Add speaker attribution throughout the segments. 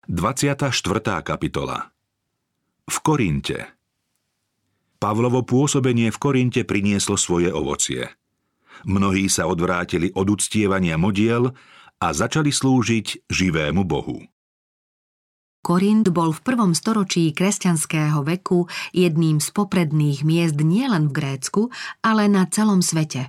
Speaker 1: 24. kapitola. V Korinte. Pavlovo pôsobenie v Korinte prinieslo svoje ovocie. Mnohí sa odvrátili od uctievania modiel a začali slúžiť živému Bohu.
Speaker 2: Korint bol v 1. storočí kresťanského veku jedným z popredných miest nielen v Grécku, ale na celom svete.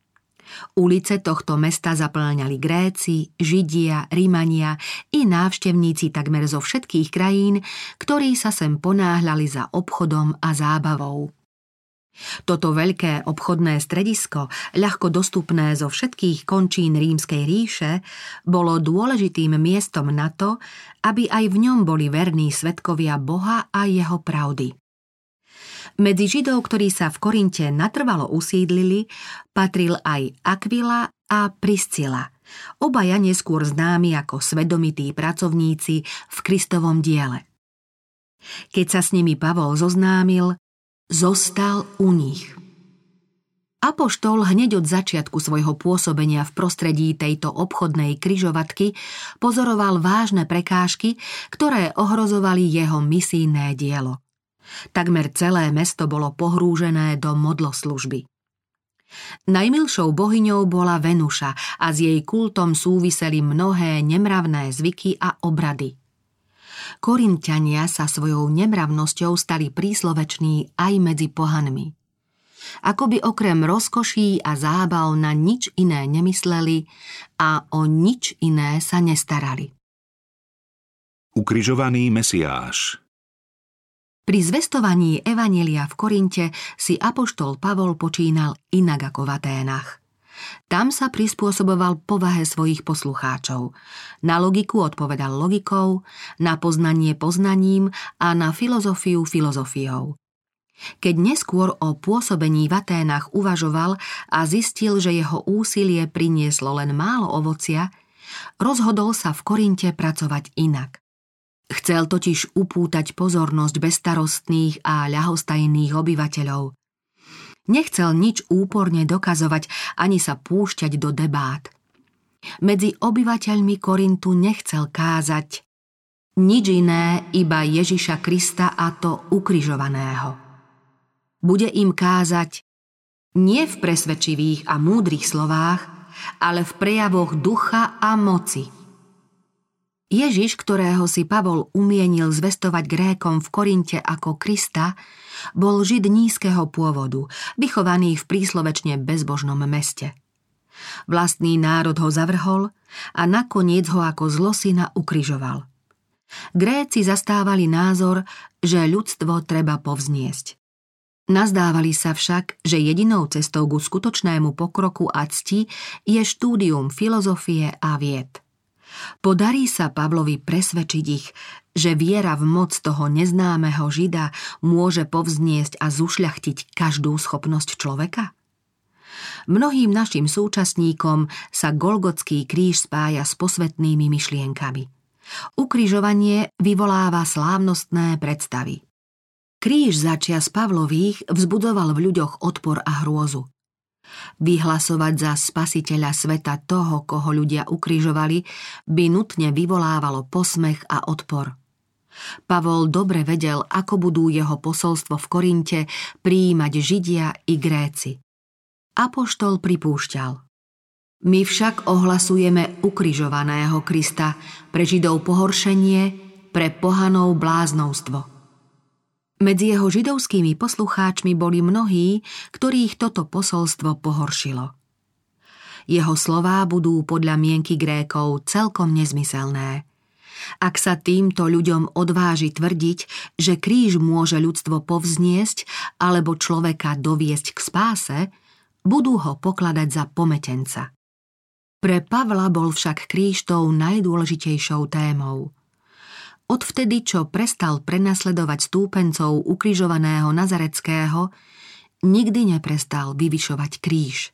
Speaker 2: Ulice tohto mesta zapĺňali Gréci, Židia, Rimania i návštevníci takmer zo všetkých krajín, ktorí sa sem ponáhľali za obchodom a zábavou. Toto veľké obchodné stredisko, ľahko dostupné zo všetkých končín Rímskej ríše, bolo dôležitým miestom na to, aby aj v ňom boli verní svedkovia Boha a jeho pravdy. Medzi Židov, ktorí sa v Korinte natrvalo usídlili, patril aj Akvila a Priscila, obaja neskôr známi ako svedomití pracovníci v Kristovom diele. Keď sa s nimi Pavol zoznámil, zostal u nich. Apoštol hneď od začiatku svojho pôsobenia v prostredí tejto obchodnej križovatky pozoroval vážne prekážky, ktoré ohrozovali jeho misijné dielo. Takmer celé mesto bolo pohrúžené do modloslužby. Najmilšou bohyňou bola Venuša a s jej kultom súviseli mnohé nemravné zvyky a obrady. Korinťania sa svojou nemravnosťou stali prísloveční aj medzi pohanmi. Akoby okrem rozkoší a zábav na nič iné nemysleli a o nič iné sa nestarali.
Speaker 1: Ukrižovaný Mesiáš.
Speaker 2: Pri zvestovaní evanjelia v Korinte si apoštol Pavol počínal inak ako v Aténach. Tam sa prispôsoboval povahe svojich poslucháčov. Na logiku odpovedal logikou, na poznanie poznaním a na filozofiu filozofiou. Keď neskôr o pôsobení v Aténach uvažoval a zistil, že jeho úsilie prinieslo len málo ovocia, rozhodol sa v Korinte pracovať inak. Chcel totiž upútať pozornosť bezstarostných a ľahostajných obyvateľov. Nechcel nič úporne dokazovať ani sa púšťať do debát. Medzi obyvateľmi Korintu nechcel kázať nič iné, iba Ježiša Krista a to ukrižovaného. Bude im kázať nie v presvedčivých a múdrych slovách, ale v prejavoch ducha a moci. Ježiš, ktorého si Pavol umienil zvestovať Grékom v Korinte ako Krista, bol Žid nízkeho pôvodu, vychovaný v príslovečne bezbožnom meste. Vlastný národ ho zavrhol a nakoniec ho ako zlosina ukrižoval. Gréci zastávali názor, že ľudstvo treba povzniesť. Nazdávali sa však, že jedinou cestou ku skutočnému pokroku a cti je štúdium filozofie a vied. Podarí sa Pavlovi presvedčiť ich, že viera v moc toho neznámeho Žida môže povzniesť a zušľachtiť každú schopnosť človeka? Mnohým našim súčasníkom sa Golgotský kríž spája s posvätnými myšlienkami. Ukrižovanie vyvoláva slávnostné predstavy. Kríž začias Pavlových vzbudzoval v ľuďoch odpor a hrôzu. Vyhlasovať za spasiteľa sveta toho, koho ľudia ukrižovali, by nutne vyvolávalo posmech a odpor. Pavol dobre vedel, ako budú jeho posolstvo v Korinte prijímať Židia i Gréci. Apoštol pripúšťal: My však ohlasujeme ukrižovaného Krista, pre Židov pohoršenie, pre pohanov bláznovstvo. Medzi jeho židovskými poslucháčmi boli mnohí, ktorých toto posolstvo pohoršilo. Jeho slová budú podľa mienky Grékov celkom nezmyselné. Ak sa týmto ľuďom odváži tvrdiť, že kríž môže ľudstvo povzniesť alebo človeka doviesť k spáse, budú ho pokladať za pometenca. Pre Pavla bol však kríž tou najdôležitejšou témou. Odvtedy, čo prestal prenasledovať stúpencov ukrižovaného Nazareckého, nikdy neprestal vyvyšovať kríž.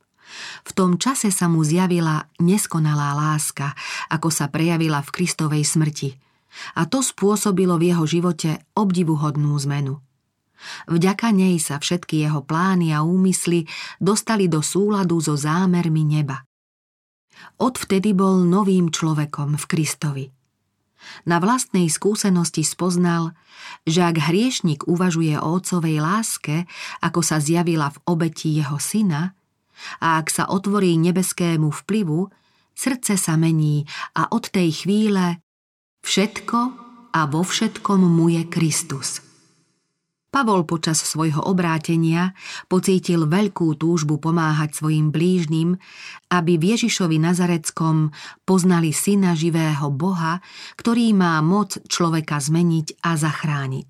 Speaker 2: V tom čase sa mu zjavila neskonalá láska, ako sa prejavila v Kristovej smrti, a to spôsobilo v jeho živote obdivuhodnú zmenu. Vďaka nej sa všetky jeho plány a úmysly dostali do súladu so zámermi neba. Odvtedy bol novým človekom v Kristovi. Na vlastnej skúsenosti spoznal, že ak hriešnik uvažuje o otcovej láske, ako sa zjavila v obeti jeho syna, a ak sa otvorí nebeskému vplyvu, srdce sa mení a od tej chvíle všetko a vo všetkom mu je Kristus. Pavol počas svojho obrátenia pocítil veľkú túžbu pomáhať svojim blížnym, aby v Ježišovi Nazareckom poznali syna živého Boha, ktorý má moc človeka zmeniť a zachrániť.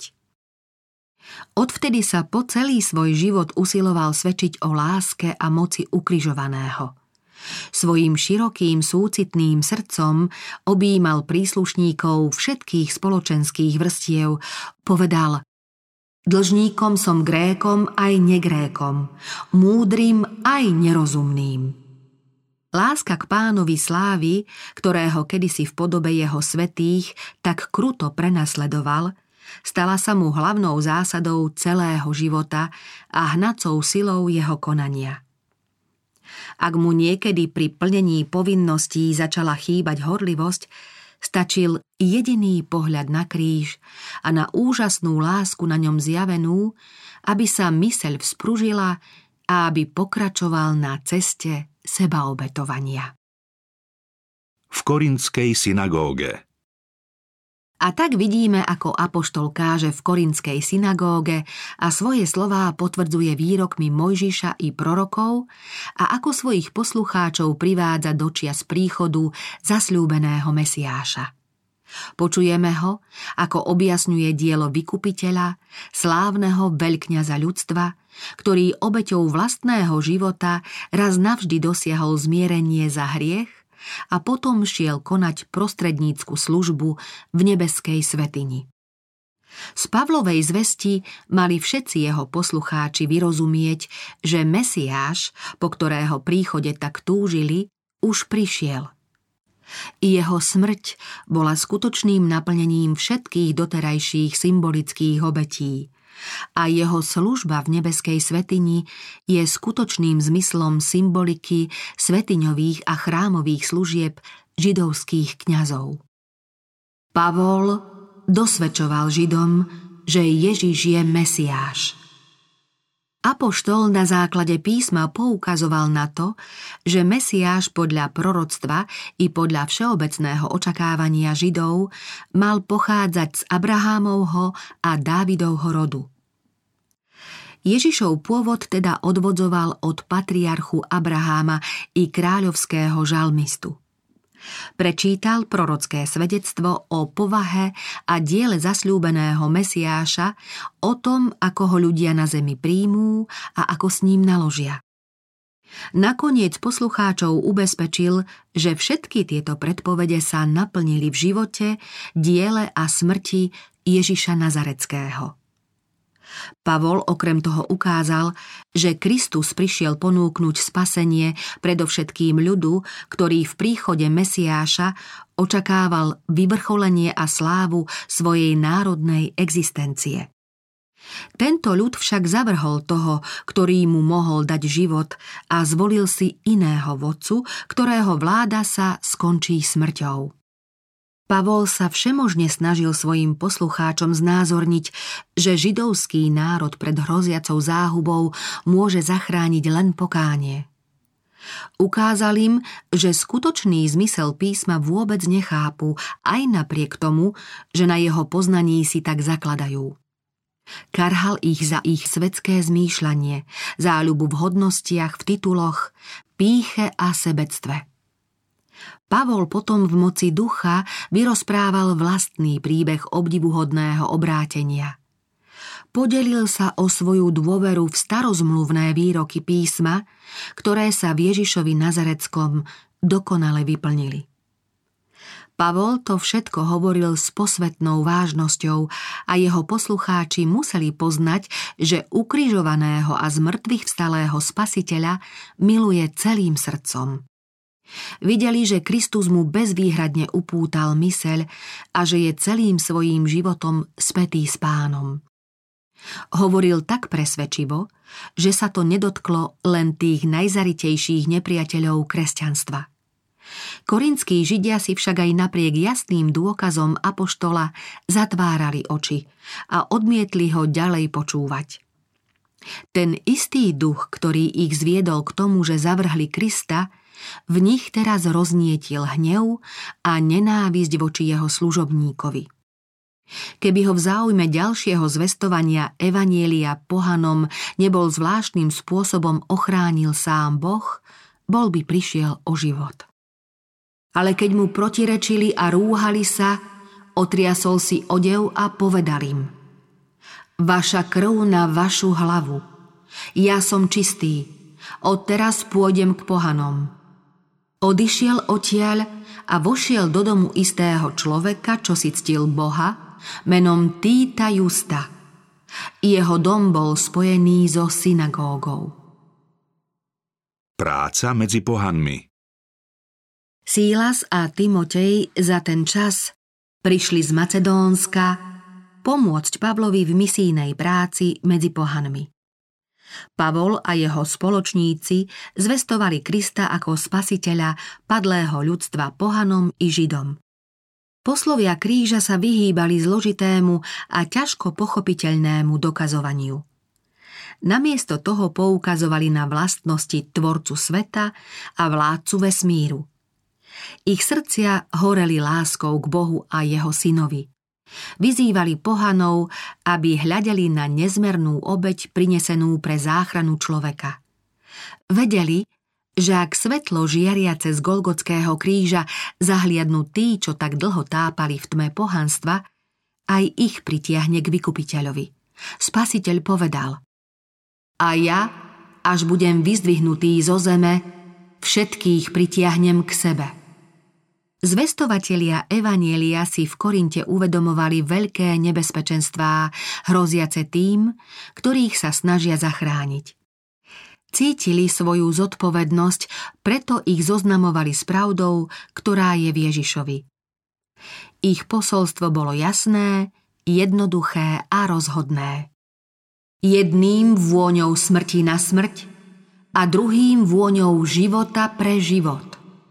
Speaker 2: Odvtedy sa po celý svoj život usiloval svedčiť o láske a moci ukrižovaného. Svojím širokým súcitným srdcom objímal príslušníkov všetkých spoločenských vrstiev, povedal: dlžníkom som Grékom aj negrékom, múdrym aj nerozumným. Láska k Pánovi slávy, ktorého kedysi v podobe jeho svätých tak kruto prenasledoval, stala sa mu hlavnou zásadou celého života a hnacou silou jeho konania. Ak mu niekedy pri plnení povinností začala chýbať horlivosť, stačil jediný pohľad na kríž a na úžasnú lásku na ňom zjavenú, aby sa myseľ vzpružila a aby pokračoval na ceste sebaobetovania.
Speaker 1: V korintskej synagóge.
Speaker 2: A tak vidíme, ako apoštol káže v korintskej synagóge a svoje slová potvrdzuje výrokmi Mojžiša i prorokov a ako svojich poslucháčov privádza do čias príchodu zasľúbeného Mesiáša. Počujeme ho, ako objasňuje dielo vykupiteľa, slávneho veľkňaza ľudstva, ktorý obeťou vlastného života raz navždy dosiahol zmierenie za hriech a potom šiel konať prostrednícku službu v nebeskej svätyni. Z Pavlovej zvesti mali všetci jeho poslucháči vyrozumieť, že Mesiáš, po ktorého príchode tak túžili, už prišiel. I jeho smrť bola skutočným naplnením všetkých doterajších symbolických obetí a jeho služba v nebeskej svätyni je skutočným zmyslom symboliky svätyňových a chrámových služieb židovských kňazov. Pavol dosvedčoval Židom, že Ježiš je Mesiáš. Apoštol na základe písma poukazoval na to, že Mesiáš podľa proroctva i podľa všeobecného očakávania Židov mal pochádzať z Abrahámovho a Dávidovho rodu. Ježišov pôvod teda odvodzoval od patriarchu Abraháma i kráľovského žalmistu. Prečítal prorocké svedectvo o povahe a diele zasľúbeného Mesiáša, o tom, ako ho ľudia na zemi príjmú a ako s ním naložia. Nakoniec poslucháčov ubezpečil, že všetky tieto predpovede sa naplnili v živote, diele a smrti Ježiša Nazareckého. Pavol okrem toho ukázal, že Kristus prišiel ponúknuť spasenie predovšetkým ľudu, ktorý v príchode Mesiáša očakával vyvrcholenie a slávu svojej národnej existencie. Tento ľud však zavrhol toho, ktorý mu mohol dať život a zvolil si iného vodcu, ktorého vláda sa skončí smrťou. Pavol sa všemožne snažil svojim poslucháčom znázorniť, že židovský národ pred hroziacou záhubou môže zachrániť len pokánie. Ukázal im, že skutočný zmysel písma vôbec nechápu, aj napriek tomu, že na jeho poznaní si tak zakladajú. Karhal ich za ich svetské zmýšľanie, záľubu v hodnostiach, v tituloch, pýche a sebectve. Pavol potom v moci ducha vyrozprával vlastný príbeh obdivuhodného obrátenia. Podelil sa o svoju dôveru v starozmluvné výroky písma, ktoré sa v Ježišovi Nazareckom dokonale vyplnili. Pavol to všetko hovoril s posvätnou vážnosťou a jeho poslucháči museli poznať, že ukrižovaného a z mŕtvych vstalého Spasiteľa miluje celým srdcom. Videli, že Kristus mu bezvýhradne upútal myseľ a že je celým svojím životom spätý s Pánom. Hovoril tak presvedčivo, že sa to nedotklo len tých najzaritejších nepriateľov kresťanstva. Korinskí Židia si však aj napriek jasným dôkazom apoštola zatvárali oči a odmietli ho ďalej počúvať. Ten istý duch, ktorý ich zviedol k tomu, že zavrhli Krista, v nich teraz roznietil hnev a nenávisť voči jeho služobníkovi. Keby ho v záujme ďalšieho zvestovania evanjelia pohanom nebol zvláštnym spôsobom ochránil sám Boh, bol by prišiel o život. Ale keď mu protirečili a rúhali sa, otriasol si odev a povedal im: Vaša krv na vašu hlavu. Ja som čistý. Odteraz pôjdem k pohanom. Odišiel odtiaľ a vošiel do domu istého človeka, čo si ctil Boha, menom Týta Justa. Jeho dom bol spojený so synagógou.
Speaker 1: Práca medzi pohanmi.
Speaker 2: Sílas a Timotej za ten čas prišli z Macedónska pomôcť Pavlovi v misijnej práci medzi pohanmi. Pavol a jeho spoločníci zvestovali Krista ako spasiteľa padlého ľudstva pohanom i Židom. Poslovia kríža sa vyhýbali zložitému a ťažko pochopiteľnému dokazovaniu. Namiesto toho poukazovali na vlastnosti tvorcu sveta a vládcu vesmíru. Ich srdcia horeli láskou k Bohu a jeho synovi. Vyzývali pohanov, aby hľadeli na nezmernú obeť prinesenú pre záchranu človeka. Vedeli, že ak svetlo žiariace z Golgotského kríža zahliadnú tí, čo tak dlho tápali v tme pohanstva, aj ich pritiahne k vykupiteľovi. Spasiteľ povedal: A ja, až budem vyzdvihnutý zo zeme, všetkých pritiahnem k sebe. Zvestovatelia evanjelia si v Korinte uvedomovali veľké nebezpečenstvá, hroziace tým, ktorých sa snažia zachrániť. Cítili svoju zodpovednosť, preto ich zoznamovali s pravdou, ktorá je v Ježišovi. Ich posolstvo bolo jasné, jednoduché a rozhodné. Jedným vôňou smrti na smrť a druhým vôňou života pre život.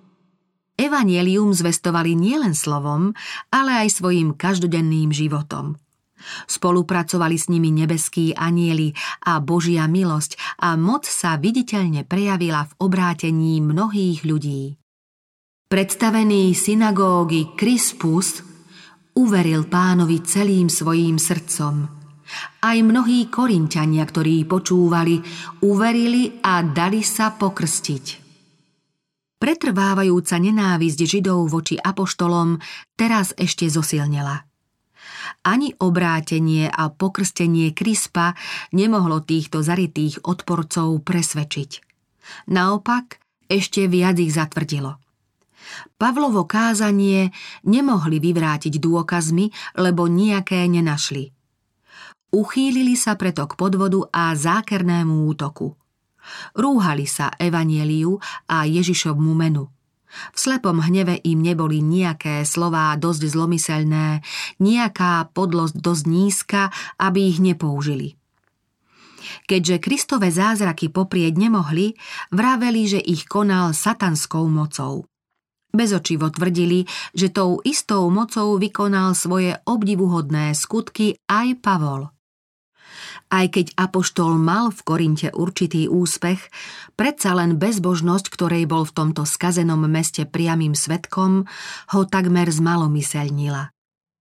Speaker 2: Evanjelium zvestovali nielen slovom, ale aj svojim každodenným životom. Spolupracovali s nimi nebeskí anjeli a Božia milosť a moc sa viditeľne prejavila v obrátení mnohých ľudí. Predstavený synagógy Krispus uveril Pánovi celým svojím srdcom. Aj mnohí Korinťania, ktorí počúvali, uverili a dali sa pokrstiť. Pretrvávajúca nenávisť Židov voči apoštolom teraz ešte zosilnela. Ani obrátenie a pokrstenie Krispa nemohlo týchto zarytých odporcov presvedčiť. Naopak, ešte viac ich zatvrdilo. Pavlovo kázanie nemohli vyvrátiť dôkazmi, lebo nijaké nenašli. Uchýlili sa preto k podvodu a zákernému útoku. Rúhali sa evanjeliu a Ježišovmu menu. V slepom hneve im neboli nijaké slová dosť zlomyselné, nijaká podlosť dosť nízka, aby ich nepoužili. Keďže Kristove zázraky poprieť nemohli, vraveli, že ich konal satanskou mocou. Bezočivo tvrdili, že tou istou mocou vykonal svoje obdivuhodné skutky aj Pavol. Aj keď apoštol mal v Korinte určitý úspech, predsa len bezbožnosť, ktorej bol v tomto skazenom meste priamym svedkom, ho takmer zmalomyselnila.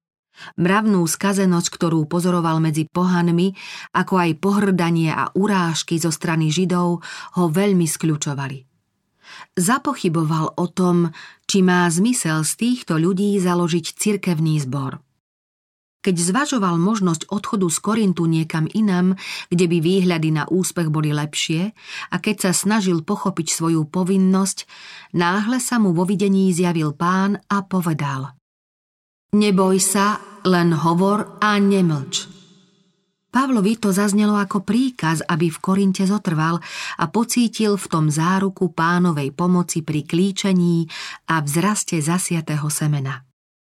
Speaker 2: Mravnú skazenosť, ktorú pozoroval medzi pohanmi, ako aj pohrdanie a urážky zo strany Židov, ho veľmi skľučovali. Zapochyboval o tom, či má zmysel z týchto ľudí založiť cirkevný zbor. Keď zvažoval možnosť odchodu z Korintu niekam inam, kde by výhľady na úspech boli lepšie, a keď sa snažil pochopiť svoju povinnosť, náhle sa mu vo videní zjavil Pán a povedal: Neboj sa, len hovor a nemlč. Pavlovi to zaznelo ako príkaz, aby v Korinte zotrval a pocítil v tom záruku Pánovej pomoci pri klíčení a vzraste zasiatého semena.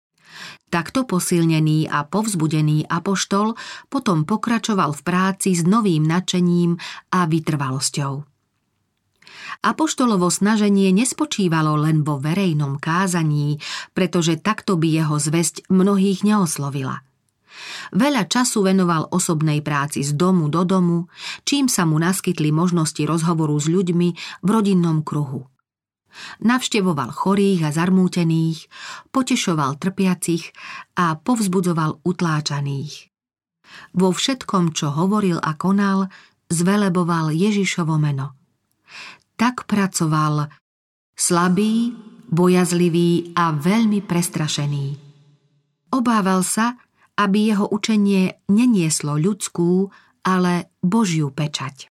Speaker 2: Takto posilnený a povzbudený apoštol potom pokračoval v práci s novým nadšením a vytrvalosťou. Apoštolovo snaženie nespočívalo len vo verejnom kázaní, pretože takto by jeho zvesť mnohých neoslovila. Veľa času venoval osobnej práci z domu do domu, čím sa mu naskytli možnosti rozhovoru s ľuďmi v rodinnom kruhu. Navštevoval chorých a zarmútených, potešoval trpiacich a povzbudzoval utláčaných. Vo všetkom, čo hovoril a konal, zveleboval Ježišovo meno. Tak pracoval, slabý, bojazlivý a veľmi prestrašený. Obával sa, aby jeho učenie nenieslo ľudskú, ale Božiu pečať.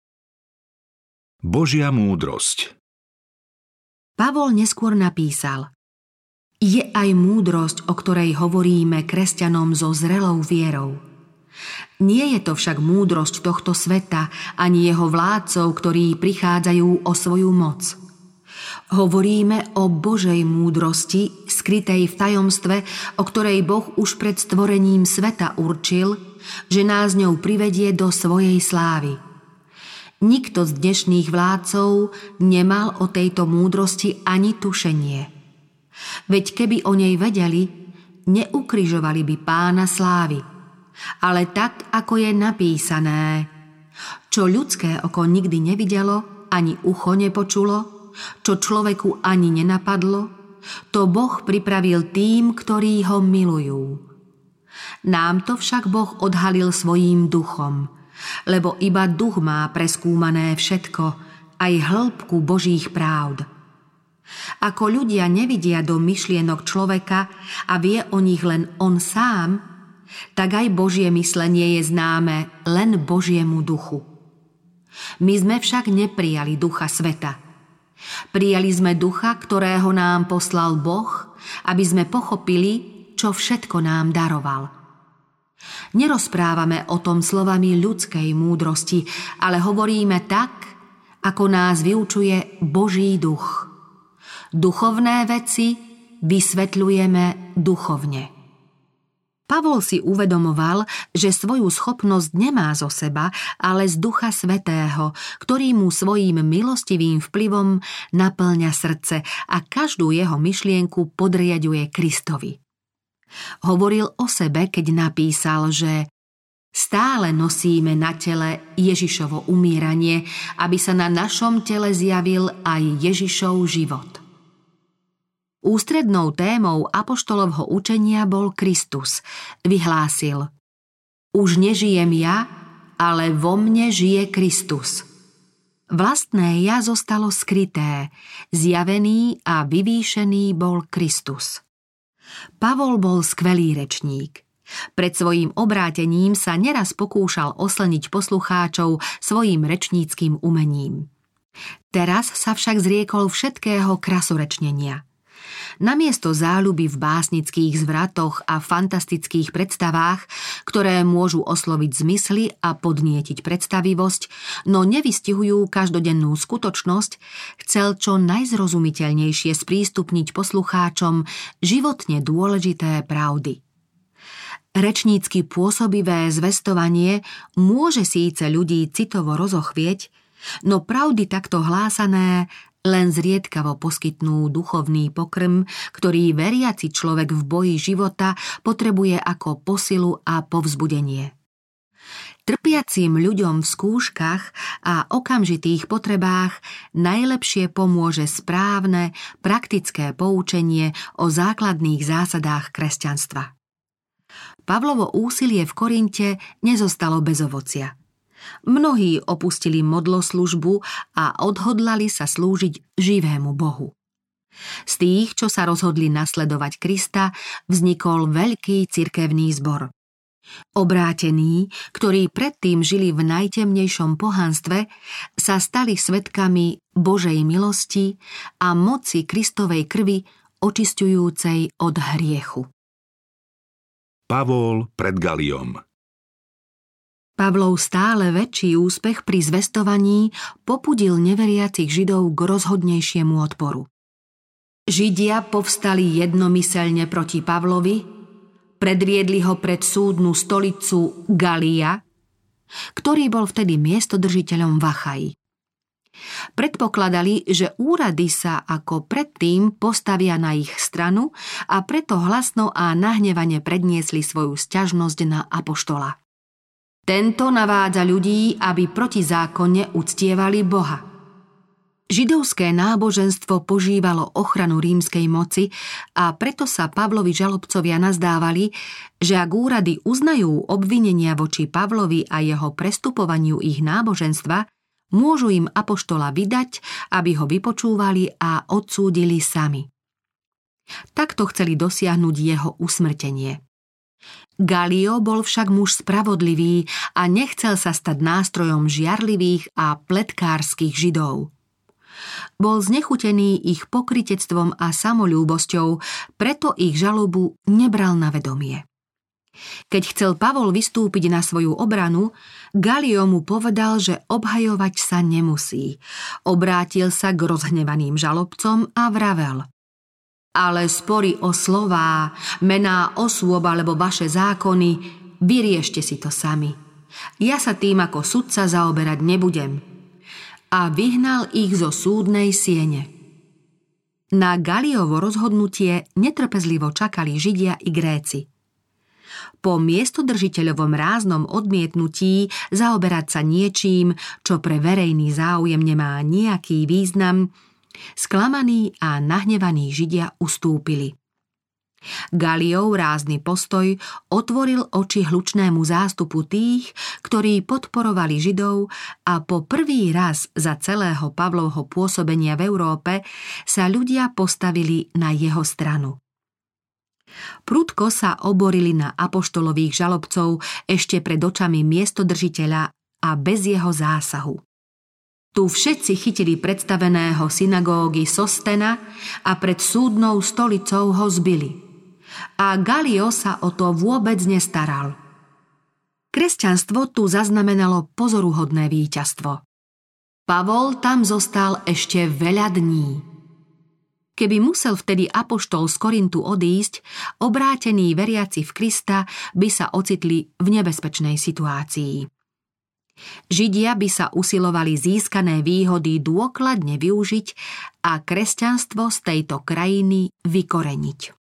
Speaker 1: Božia múdrosť.
Speaker 2: Pavol neskôr napísal: Je aj múdrosť, o ktorej hovoríme kresťanom so zrelou vierou. Nie je to však múdrosť tohto sveta, ani jeho vládcov, ktorí prichádzajú o svoju moc. Hovoríme o Božej múdrosti, skrytej v tajomstve, o ktorej Boh už pred stvorením sveta určil, že nás ňou privedie do svojej slávy. Nikto z dnešných vládcov nemal o tejto múdrosti ani tušenie. Veď keby o nej vedeli, neukrižovali by Pána slávy. Ale tak, ako je napísané: Čo ľudské oko nikdy nevidelo, ani ucho nepočulo, čo človeku ani nenapadlo, to Boh pripravil tým, ktorí ho milujú. Nám to však Boh odhalil svojím duchom, lebo iba duch má preskúmané všetko, aj hĺbku Božích pravd. Ako ľudia nevidia do myšlienok človeka a vie o nich len on sám, tak aj Božie myslenie je známe len Božiemu duchu. My sme však neprijali ducha sveta. Prijali sme ducha, ktorého nám poslal Boh, aby sme pochopili, čo všetko nám daroval. Nerozprávame o tom slovami ľudskej múdrosti, ale hovoríme tak, ako nás vyučuje Boží duch. Duchovné veci vysvetľujeme duchovne. Pavol si uvedomoval, že svoju schopnosť nemá zo seba, ale z Ducha Svätého, ktorý mu svojím milostivým vplyvom naplňa srdce a každú jeho myšlienku podriaďuje Kristovi. Hovoril o sebe, keď napísal, že stále nosíme na tele Ježišovo umíranie, aby sa na našom tele zjavil aj Ježišov život. Ústrednou témou apoštolovho učenia bol Kristus. Vyhlásil: Už nežijem ja, ale vo mne žije Kristus. Vlastné ja zostalo skryté, zjavený a vyvýšený bol Kristus. Pavol bol skvelý rečník. Pred svojím obrátením sa neraz pokúšal oslniť poslucháčov svojím rečníckym umením. Teraz sa však zriekol všetkého krasorečnenia. Namiesto záľuby v básnických zvratoch a fantastických predstavách, ktoré môžu osloviť zmysly a podnietiť predstavivosť, no nevystihujú každodennú skutočnosť, chcel čo najzrozumiteľnejšie sprístupniť poslucháčom životne dôležité pravdy. Rečnícky pôsobivé zvestovanie môže síce ľudí citovo rozochvieť, no pravdy takto hlásané len zriedkavo poskytnú duchovný pokrm, ktorý veriaci človek v boji života potrebuje ako posilu a povzbudenie. Trpiacim ľuďom v skúškach a okamžitých potrebách najlepšie pomôže správne, praktické poučenie o základných zásadách kresťanstva. Pavlovo úsilie v Korinte nezostalo bez ovocia. Mnohí opustili modloslužbu a odhodlali sa slúžiť živému Bohu. Z tých, čo sa rozhodli nasledovať Krista, vznikol veľký cirkevný zbor. Obrátení, ktorí predtým žili v najtemnejšom pohanstve, sa stali svedkami Božej milosti a moci Kristovej krvi očisťujúcej od hriechu.
Speaker 1: Pavol pred Galiom.
Speaker 2: Pavlov stále väčší úspech pri zvestovaní popudil neveriacich Židov k rozhodnejšiemu odporu. Židia povstali jednomyseľne proti Pavlovi, predviedli ho pred súdnu stolicu Galia, ktorý bol vtedy miestodržiteľom v Achaji. Predpokladali, že úrady sa ako predtým postavia na ich stranu a preto hlasno a nahnevane predniesli svoju sťažnosť na apoštola. Tento navádza ľudí, aby protizákonne uctievali Boha. Židovské náboženstvo požívalo ochranu rímskej moci a preto sa Pavlovi žalobcovia nazdávali, že ak úrady uznajú obvinenia voči Pavlovi a jeho prestupovaniu ich náboženstva, môžu im apoštola vydať, aby ho vypočúvali a odsúdili sami. Takto chceli dosiahnuť jeho usmrtenie. Galio bol však muž spravodlivý a nechcel sa stať nástrojom žiarlivých a pletkárskych Židov. Bol znechutený ich pokrytectvom a samoľúbosťou, preto ich žalobu nebral na vedomie. Keď chcel Pavol vystúpiť na svoju obranu, Galio mu povedal, že obhajovať sa nemusí. Obrátil sa k rozhnevaným žalobcom a vravel: ale spory o slová, mená osôb alebo vaše zákony, vyriešte si to sami. Ja sa tým ako sudca zaoberať nebudem. A vyhnal ich zo súdnej siene. Na Galiovo rozhodnutie netrpezlivo čakali Židia i Gréci. Po miestodržiteľovom ráznom odmietnutí zaoberať sa niečím, čo pre verejný záujem nemá nejaký význam, sklamaní a nahnevaní Židia ustúpili. Galiov rázny postoj otvoril oči hlučnému zástupu tých, ktorí podporovali Židov, a po prvý raz za celého Pavlovho pôsobenia v Európe sa ľudia postavili na jeho stranu. Prudko sa oborili na apoštolových žalobcov ešte pred očami miestodržiteľa a bez jeho zásahu. Tu všetci chytili predstaveného synagógy Sostena a pred súdnou stolicou ho zbili. A Galio sa o to vôbec nestaral. Kresťanstvo tu zaznamenalo pozoruhodné víťazstvo. Pavol tam zostal ešte veľa dní. Keby musel vtedy apoštol z Korintu odísť, obrátení veriaci v Krista by sa ocitli v nebezpečnej situácii. Židia by sa usilovali získané výhody dôkladne využiť a kresťanstvo z tejto krajiny vykoreniť.